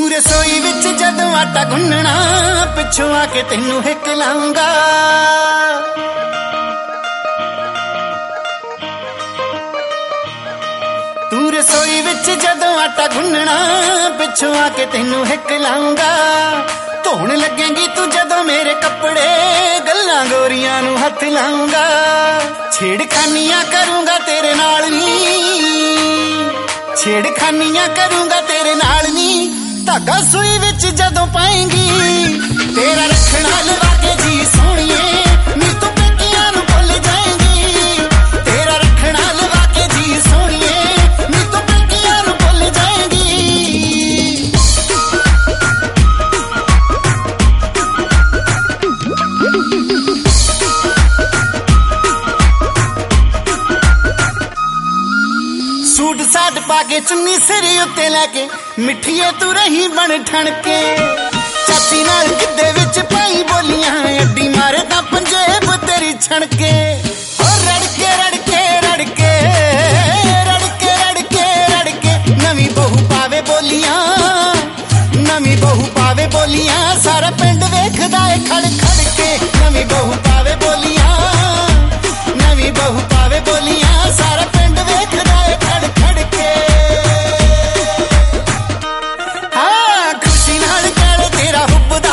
ਤੂੰ ਰਸੋਈ ਵਿੱਚ ਜਦੋਂ ਆਟਾ ਗੁੰਨਣਾ ਪਿੱਛੋਂ ਆ ਕੇ ਤੈਨੂੰ ਹਿੱਕ ਲਾਉਂਗਾ। ਤੂੰ ਰਸੋਈ ਵਿੱਚ ਜਦੋਂ ਆਟਾ ਗੁੰਨਣਾ ਪਿੱਛੋਂ ਆ ਕੇ ਤੈਨੂੰ ਹਿੱਕ ਲਾਉਂਗਾ। ਧੋਣ ਲੱਗੇਂਗੀ ਤੂੰ ਜਦੋਂ ਮੇਰੇ ਕੱਪੜੇ ਗੱਲਾਂ ਗੋਰੀਆਂ ਨੂੰ ਹੱਥ ਲਾਉਂਗਾ। ਛੇੜਖਾਨੀਆਂ ਕਰੂੰਗਾ ਤੇਰੇ ਨਾਲ ਨੀ, ਛੇੜਖਾਨੀਆਂ ਕਰੂੰਗਾ ਤੇਰੇ ਨਾਲ ਨੀ। ਧਾਗਾ ਸੂਈ ਵਿੱਚ ਜਦੋਂ ਪਾਏਂਗੀ ਤੇਰਾ ਰੱਖਣਾ ਲਵਾ ਕੇ ਜੀ ਸੋਹਣੀਏ ਨੀ ਤੂੰ ਪੇਕਿਆਂ ਨੂੰ ਭੁੱਲ ਜਾਏਂਗੀ। ਤੇਰਾ ਰੱਖਣਾ ਲਵਾ ਕੇ ਜੀ ਸੋਹਣੀਏ ਨੀ ਤੂੰ ਪੇਕਿਆਂ ਨੂੰ ਭੁੱਲ ਜਾਏਂਗੀ। ਸੂਟ ਸਾਟ ਪਾ ਕੇ ਚੁੰਨੀ ਸਿਰ ਉੱਤੇ ਲੈ ਕੇ ਮਿੱਠੀਏ ਤੂੰ ਰਹੀ ਬਣ ਠਣ ਕੇ। ਚਾਚੀ ਨਾਲ ਗਿੱਧੇ ਵਿੱਚ ਪਾਈ ਬੋਲੀਆਂ ਅੱਡੀ ਮਾਰੇ ਤਾਂ ਪੰਜੇਬ ਤੇਰੀ ਛਣਕੇ। ਹੋ ਰੜਕੇ ਰੜਕੇ ਰੜਕੇ ਰੜਕੇ ਰੜਕੇ ਰੜਕੇ ਨਵੀਂ ਬਹੂ ਪਾਵੇ ਬੋਲੀਆਂ, ਨਵੀਂ ਬਹੂ ਪਾਵੇ ਬੋਲੀਆਂ। ਸਾਰਾ ਪਿੰਡ ਵੇਖਦਾ ਏ ਖੜ ਖੜ ਕੇ ਨਵੀਂ ਬਹੂ ਪਾਵੇ ਬੋਲੀਆਂ, ਨਵੀਂ ਬਹੂ ਪਾਵੇ ਬੋਲੀਆਂ। ਸਾਰਾ ਪਿੰਡ ਵੇਖਦਾ ਏ ਖੜ ਖੜ ਕੇ। ਹਾਂ ਖੁਸ਼ੀ ਨਾਲ ਕਹਿ ਤੇਰਾ ਹੁੱਬਦਾ,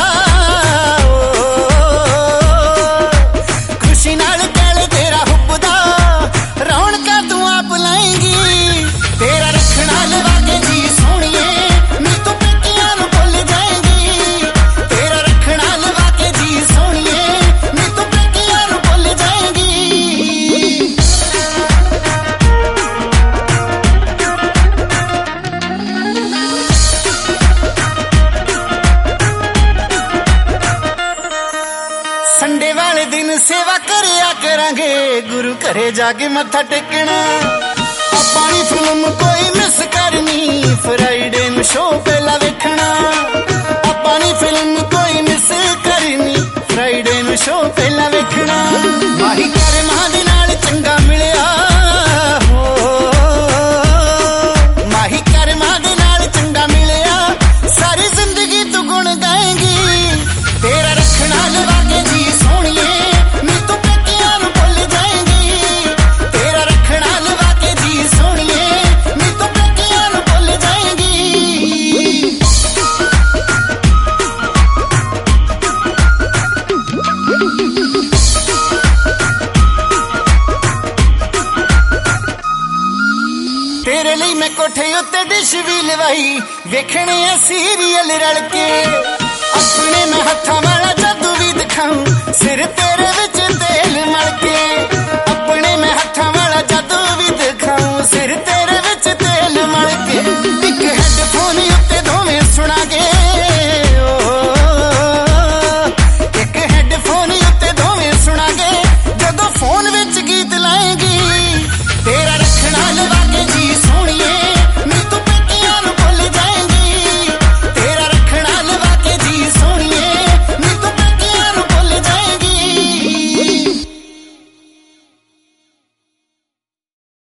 ਖੁਸ਼ੀ ਨਾਲ ਕਹਿ ਤੇਰਾ ਹੁੱਬਦਾ। ਰੌਣਕਾਂ ਤੂੰ ਆਪ ਲਾਏਂਗੀ। ਤੇਰਾ ਰੱਖਣਾ ਲਵਾ ਕੇ ਜੀ ਸੋਹਣੀਏ ਨੀ ਤੂੰ ਪੇਕਿਆਂ ਨੂੰ ਭੁੱਲ ਜਾਏਂਗੀ। ਤੇਰਾ ਰੱਖਣਾ ਲਵਾ ਕੇ ਜੀ ਸੋਹਣੀਏ ਨੀ ਤੂੰ ਪੇਕਿਆਂ ਨੂੰ ਭੁੱਲ ਜਾਏਂਗੀ। ਸੰਡੇ ਵਾਲੇ ਦਿਨ ਸੇਵਾ ਕਰਿਆ ਕਰਾਂਗੇ ਗੁਰੂ ਘਰੇ ਜਾ ਕੇ ਮੱਥਾ ਟੇਕਣਾ। ਆਪਾਂ ਨੀ ਫਿਲਮ ਕੋਈ ਮਿਸ ਕਰਨੀ ਫਰਾਈਡੇ ਨੂੰ ਸ਼ੋਅ ਪਹਿਲਾਂ ਵੇਖਣਾ। ਆਪਾਂ ਨੀ ਫਿਲਮ ਕੋਈ ਮਿਸ ਕਰਨੀ ਫਰਾਈਡੇ ਨੂੰ ਸ਼ੋਅ ਪਹਿਲਾਂ ਵੇਖਣਾ। ਮਾਹੀ ਕਰਮਾਂ ਦੇ ਨਾਲ ਚੰਗਾ ਮਿਲਿਆ ਹੋ, ਮਾਹੀ ਕਰਮਾਂ ਦੇ ਨਾਲ ਚੰਗਾ ਮਿਲਿਆ। ਸਾਰੀ ਜ਼ਿੰਦਗੀ ਤੂੰ ਗੁਣ ਗਾਏਂਗੀ। ਤੇਰਾ ਰੱਖਣਾ ਲਵਾ ਕੇ ਜੀ ਸੋਹਣੀਏ ਨੀ ਤੂੰ ਪੇਕਿਆਂ ਨੂੰ ਭੁੱਲ ਜਾਏਂਗੀ। ਤੇਰਾ ਰੱਖਣਾ ਲਵਾ ਕੇ ਜੀ ਸੋਹਣੀਏ ਨੀ ਤੂੰ ਪੇਕਿਆਂ ਨੂੰ ਭੁੱਲ ਜਾਏਂਗੀ। ਤੇਰੇ ਲਈ ਮੈਂ ਕੋਠੇ ਉੱਤੇ ਡਿਸ਼ ਵੀ ਲਵਾਈ ਵੇਖਣੇ ਆ ਸੀਰੀਅਲ ਰਲ ਕੇ।